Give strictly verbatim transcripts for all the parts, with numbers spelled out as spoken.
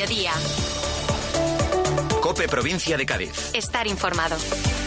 mediodía. COPE Provincia de Cádiz. Estar informado.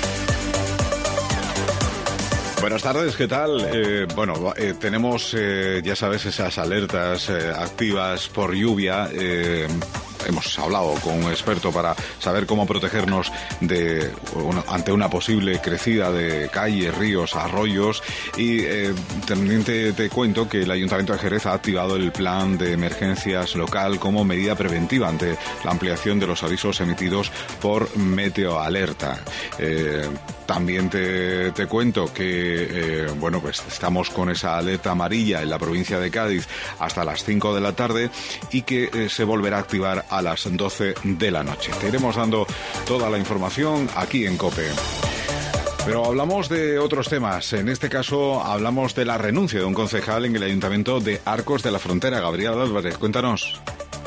Buenas tardes, ¿qué tal? Eh, bueno, eh, tenemos, eh, ya sabes, esas alertas eh, activas por lluvia. Eh, hemos hablado con un experto para saber cómo protegernos de una, ante una posible crecida de calles, ríos, arroyos. Y eh, también te, te cuento que el Ayuntamiento de Jerez ha activado el plan de emergencias local como medida preventiva ante la ampliación de los avisos emitidos por Meteoalerta. Eh, También te, te cuento que, eh, bueno, pues estamos con esa alerta amarilla en la provincia de Cádiz hasta las cinco de la tarde y que eh, se volverá a activar a las doce de la noche. Te iremos dando toda la información aquí en COPE. Pero hablamos de otros temas. En este caso hablamos de la renuncia de un concejal en el Ayuntamiento de Arcos de la Frontera. Gabriel Álvarez, cuéntanos.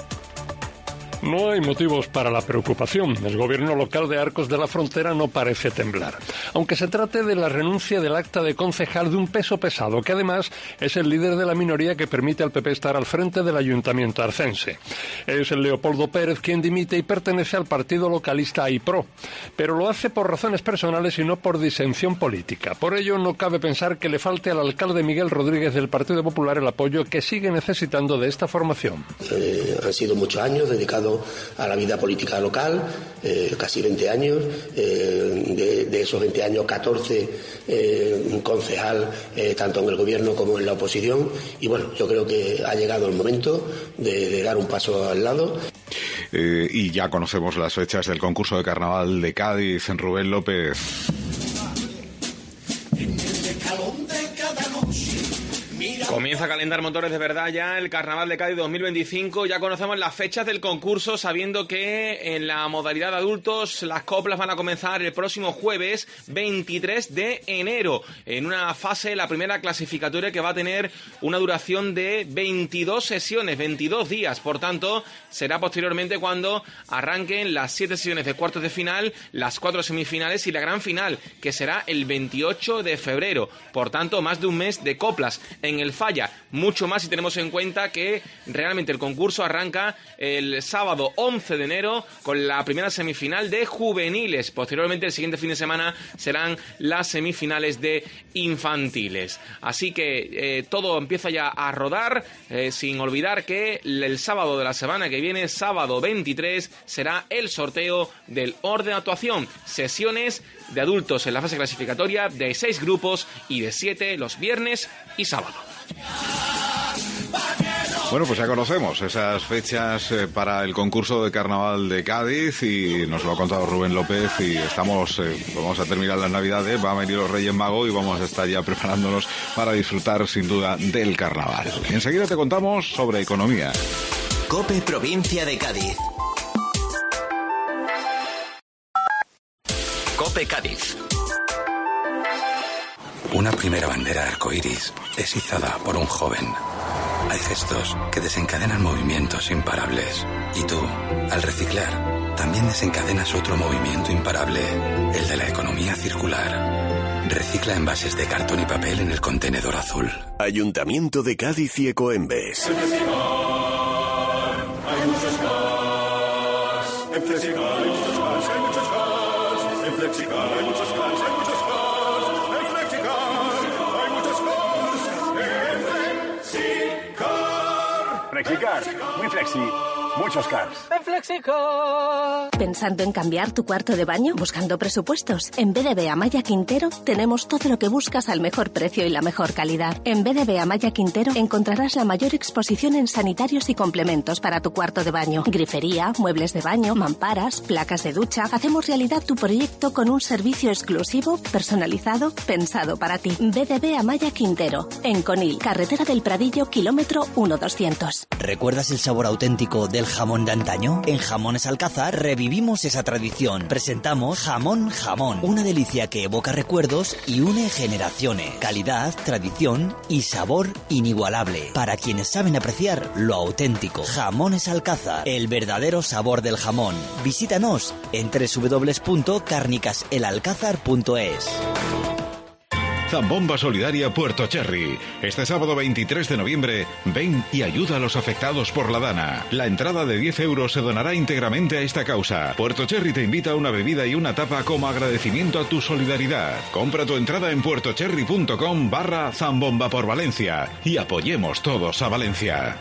No hay motivos para la preocupación. El gobierno local de Arcos de la Frontera no parece temblar. Aunque se trate de la renuncia del acta de concejal de un peso pesado, que además es el líder de la minoría que permite al P P estar al frente del ayuntamiento arcense. Es el Leopoldo Pérez quien dimite y pertenece al partido localista AIPRO, pero lo hace por razones personales y no por disensión política. Por ello no cabe pensar que le falte al alcalde Miguel Rodríguez del Partido Popular el apoyo que sigue necesitando de esta formación. Eh, han sido muchos años dedicados a la vida política local, eh, casi veinte años, eh, de, de esos veinte años, catorce eh, un concejal, eh, tanto en el gobierno como en la oposición, y bueno, yo creo que ha llegado el momento de, de dar un paso al lado. Eh, y ya conocemos las fechas del concurso de carnaval de Cádiz. En Rubén López. Comienza a calentar motores de verdad ya el Carnaval de Cádiz dos mil veinticinco. Ya conocemos las fechas del concurso, sabiendo que en la modalidad de adultos las coplas van a comenzar el próximo jueves veintitrés de enero, en una fase, la primera clasificatoria, que va a tener una duración de veintidós sesiones, veintidós días. Por tanto, será posteriormente cuando arranquen las siete sesiones de cuartos de final, las cuatro semifinales y la gran final, que será el veintiocho de febrero. Por tanto, más de un mes de coplas en el Falla, mucho más si tenemos en cuenta que realmente el concurso arranca el sábado once de enero con la primera semifinal de juveniles. Posteriormente, el siguiente fin de semana serán las semifinales de infantiles. Así que eh, todo empieza ya a rodar, eh, sin olvidar que el sábado de la semana que viene, sábado veintitrés, será el sorteo del orden de actuación. Sesiones de adultos en la fase clasificatoria de seis grupos y de siete los viernes y sábado. Bueno, pues ya conocemos esas fechas eh, para el concurso de carnaval de Cádiz y nos lo ha contado Rubén López y estamos, eh, vamos a terminar las Navidades, van a venir los Reyes Magos y vamos a estar ya preparándonos para disfrutar sin duda del carnaval. Enseguida te contamos sobre economía. COPE Provincia de Cádiz. COPE Cádiz. Una primera bandera arcoíris es izada por un joven. Hay gestos que desencadenan movimientos imparables. Y tú, al reciclar, también desencadenas otro movimiento imparable, el de la economía circular. Recicla envases de cartón y papel en el contenedor azul. Ayuntamiento de Cádiz y Ecoembes. En Flexicar hay muchos cars. En Flexicar hay muchos cars, hay muchos cars. En Flexicar hay muchos cars, hay muchos cars. Flexicar, muy flexi, muchos cars. En Flexicar. ¿Pensando en cambiar tu cuarto de baño? ¿Buscando presupuestos? En B D B Amaya Quintero tenemos todo lo que buscas al mejor precio y la mejor calidad. En B D B Amaya Quintero encontrarás la mayor exposición en sanitarios y complementos para tu cuarto de baño. Grifería, muebles de baño, mamparas, placas de ducha. Hacemos realidad tu proyecto con un servicio exclusivo, personalizado, pensado para ti. B D B Amaya Quintero, en Conil, carretera del Pradillo, kilómetro uno doscientos. ¿Recuerdas el sabor auténtico del jamón de antaño? En Jamones Alcázar revivimos esa tradición. Presentamos Jamón Jamón, una delicia que evoca recuerdos y une generaciones. Calidad, tradición y sabor inigualable. Para quienes saben apreciar lo auténtico. Jamones Alcázar, el verdadero sabor del jamón. Visítanos en doble u doble u doble u punto cárnicas el alcázar punto es. Zambomba Solidaria Puerto Cherry. Este sábado veintitrés de noviembre, ven y ayuda a los afectados por la Dana. La entrada de diez euros se donará íntegramente a esta causa. Puerto Cherry te invita a una bebida y una tapa como agradecimiento a tu solidaridad. Compra tu entrada en puertocherry.com barra Zambomba por Valencia y apoyemos todos a Valencia.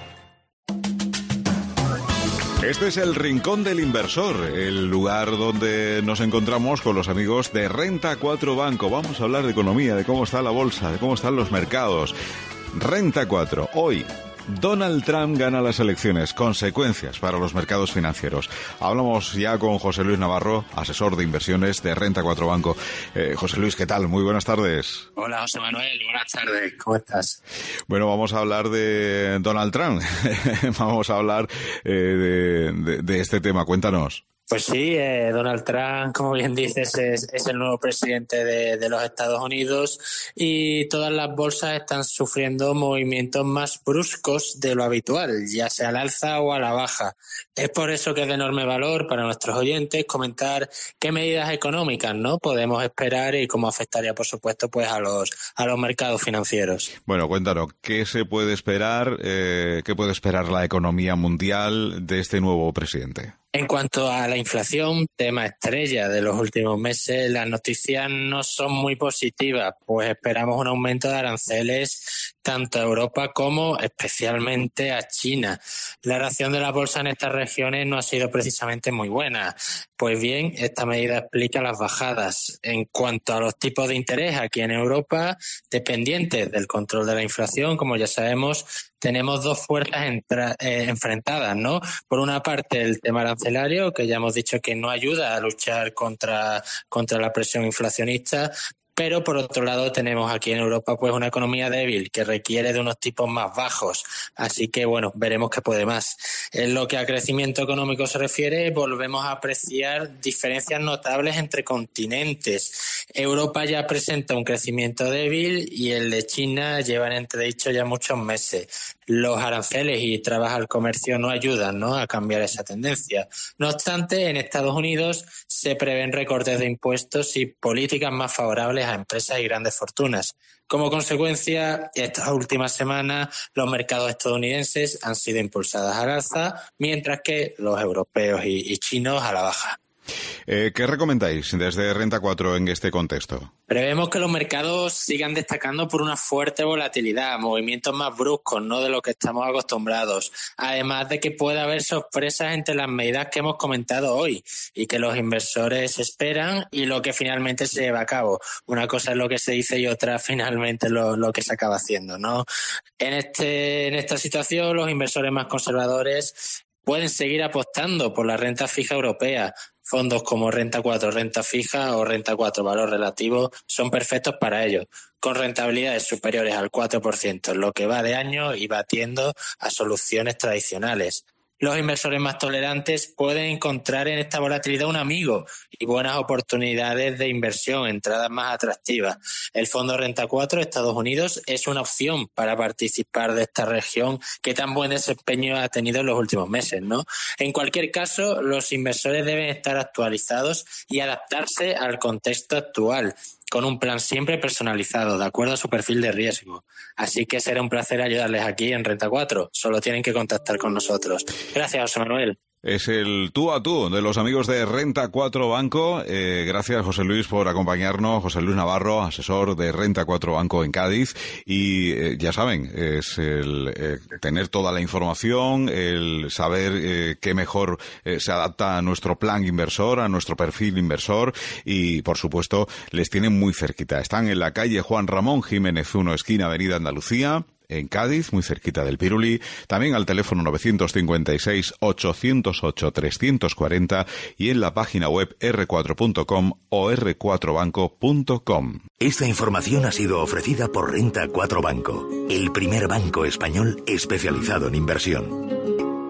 Este es el Rincón del Inversor, el lugar donde nos encontramos con los amigos de Renta cuatro Banco. Vamos a hablar de economía, de cómo está la bolsa, de cómo están los mercados. Renta cuatro, hoy. Donald Trump gana las elecciones, consecuencias para los mercados financieros. Hablamos ya con José Luis Navarro, asesor de inversiones de Renta cuatro Banco. Eh, José Luis, ¿qué tal? Muy buenas tardes. Hola, José Manuel, buenas tardes. ¿Cómo estás? Bueno, vamos a hablar de Donald Trump. Vamos a hablar eh, de, de, de este tema. Cuéntanos. Pues sí, eh, Donald Trump, como bien dices, es, es el nuevo presidente de, de los Estados Unidos y todas las bolsas están sufriendo movimientos más bruscos de lo habitual, ya sea al alza o a la baja. Es por eso que es de enorme valor para nuestros oyentes comentar qué medidas económicas no podemos esperar y cómo afectaría, por supuesto, pues a los a los mercados financieros. Bueno, cuéntanos, ¿qué se puede esperar, eh, qué puede esperar la economía mundial de este nuevo presidente? En cuanto a la inflación, tema estrella de los últimos meses, las noticias no son muy positivas, pues esperamos un aumento de aranceles tanto a Europa como especialmente a China. La reacción de la bolsa en estas regiones no ha sido precisamente muy buena. Pues bien, esta medida explica las bajadas. En cuanto a los tipos de interés aquí en Europa, dependientes del control de la inflación, como ya sabemos, tenemos dos fuerzas entra- eh, enfrentadas, ¿no? Por una parte, el tema arancelario, que ya hemos dicho que no ayuda a luchar contra, contra la presión inflacionista, pero por otro lado tenemos aquí en Europa pues una economía débil que requiere de unos tipos más bajos. Así que bueno, veremos qué puede más. En lo que a crecimiento económico se refiere, volvemos a apreciar diferencias notables entre continentes. Europa ya presenta un crecimiento débil y el de China lleva en entredicho ya muchos meses. Los aranceles y trabas al comercio no ayudan, ¿no?, a cambiar esa tendencia. No obstante, en Estados Unidos se prevén recortes de impuestos y políticas más favorables a empresas y grandes fortunas. Como consecuencia, estas últimas semanas los mercados estadounidenses han sido impulsados al alza, mientras que los europeos y, y chinos a la baja. Eh, ¿Qué recomendáis desde Renta cuatro en este contexto? Prevemos que los mercados sigan destacando por una fuerte volatilidad, movimientos más bruscos, no de lo que estamos acostumbrados. Además de que puede haber sorpresas entre las medidas que hemos comentado hoy y que los inversores esperan y lo que finalmente se lleva a cabo. Una cosa es lo que se dice y otra finalmente lo, lo que se acaba haciendo, ¿no? En este, en esta situación, los inversores más conservadores pueden seguir apostando por la renta fija europea. Fondos como Renta cuatro Renta Fija o Renta cuatro Valor Relativo son perfectos para ello, con rentabilidades superiores al cuatro por ciento en lo que va de año y batiendo a soluciones tradicionales. Los inversores más tolerantes pueden encontrar en esta volatilidad un amigo y buenas oportunidades de inversión, entradas más atractivas. El Fondo Renta cuatro Estados Unidos es una opción para participar de esta región que tan buen desempeño ha tenido en los últimos meses, ¿no? En cualquier caso, los inversores deben estar actualizados y adaptarse al contexto actual, con un plan siempre personalizado, de acuerdo a su perfil de riesgo. Así que será un placer ayudarles aquí en Renta cuatro. Solo tienen que contactar con nosotros. Gracias, José Manuel. Es el tú a tú de los amigos de Renta cuatro Banco. Eh, gracias, José Luis, por acompañarnos. José Luis Navarro, asesor de Renta cuatro Banco en Cádiz. Y eh, ya saben, es el eh, tener toda la información, el saber eh, qué mejor eh, se adapta a nuestro plan inversor, a nuestro perfil inversor. Y, por supuesto, les tienen muy cerquita. Están en la calle Juan Ramón Jiménez uno, esquina Avenida Andalucía, en Cádiz, muy cerquita del Piruli, también al teléfono novecientos cincuenta y seis, ochocientos ocho, trescientos cuarenta y en la página web erre cuatro punto com o erre cuatro banco punto com. Esta información ha sido ofrecida por Renta cuatro Banco, el primer banco español especializado en inversión.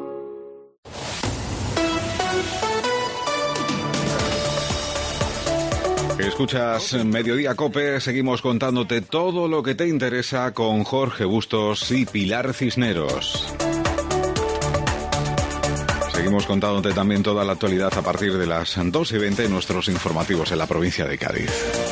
Escuchas Mediodía COPE, seguimos contándote todo lo que te interesa con Jorge Bustos y Pilar Cisneros. Seguimos contándote también toda la actualidad a partir de las dos y veinte en nuestros informativos en la provincia de Cádiz.